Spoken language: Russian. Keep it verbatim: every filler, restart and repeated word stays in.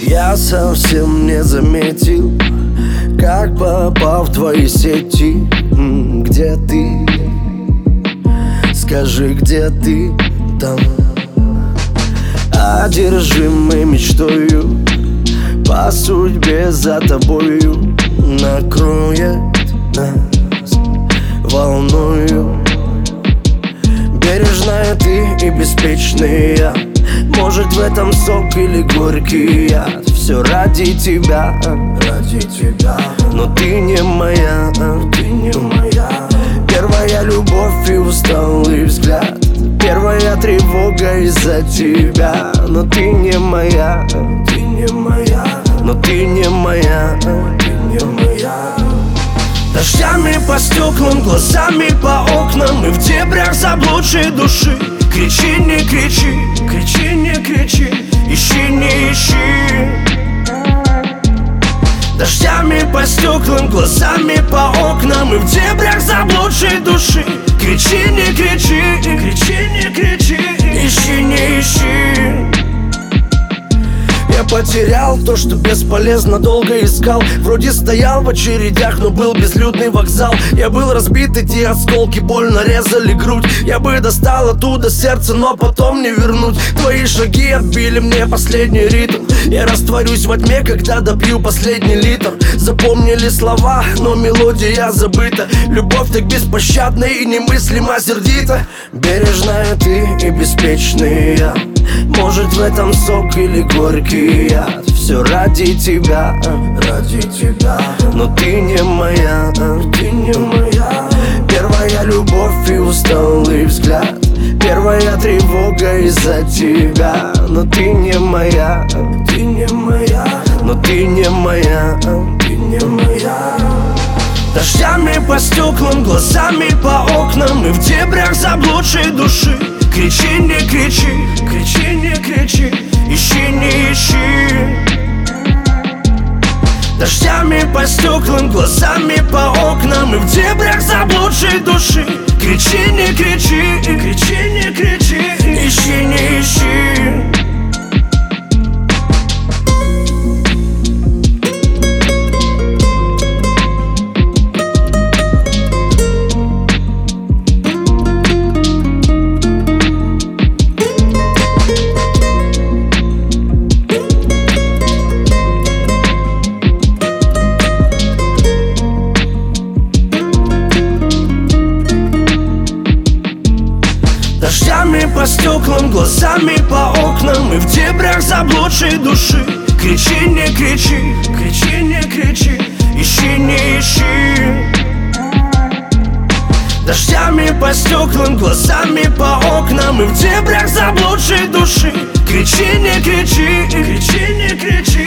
Я совсем не заметил, как попал в твои сети. М, Где ты? Скажи, где ты там? Одержимый мечтою, по судьбе за тобою, накроет нас волною. Бережная ты и беспечный я. Может, в этом сок или горький яд. Все ради тебя, ради тебя. Но ты не моя, ты не моя. Первая любовь и усталый взгляд, первая тревога из-за тебя. Но ты не моя, ты не моя. Но ты не моя, ты не моя. Дождями по стеклам, глазами по окнам, и в дебрях заблудшей души. Кричи, не кричи, кричи, не кричи, ищи, не ищи. Дождями по стеклам, глазами по окнам, и в дебрях заблудшей души. Кричи, не кричи, кричи, не кричи, ищи, не ищи. Я потерял то, что бесполезно долго искал. Вроде стоял в очередях, но был безлюдный вокзал. Я был разбит, эти осколки больно резали грудь. Я бы достал оттуда сердце, но потом не вернуть. Твои шаги отбили мне последний ритм. Я растворюсь во тьме, когда допью последний литр. Запомнили слова, но мелодия забыта. Любовь так беспощадна и немыслимо сердита. Бережная ты и беспечный я. Может, в этом сок или горький яд. Все ради тебя, ради тебя. Но ты не моя, ты не моя. Первая любовь и усталый взгляд, первая тревога из-за тебя. Но ты не моя, ты не моя. Но ты не моя, ты не моя. Дождями по стеклам, глазами по окнам, и в дебрях заблудшей души. Кричи, не кричи, кричи, не кричи, ищи, не ищи. Дождями по стеклам, глазами по окнам, и в дебрях заблудшей души. Кричи, не кричи, кричи, не кричи, ищи, не ищи. Дождями по стеклам, глазами по окнам, и в дебрях заблудшей души. Кричи, не кричи, кричи, не кричи, ищи, не ищи. Дождями по стеклам, глазами по окнам, и в дебрях заблудшей души. Кричи, не кричи, кричи, не кричи.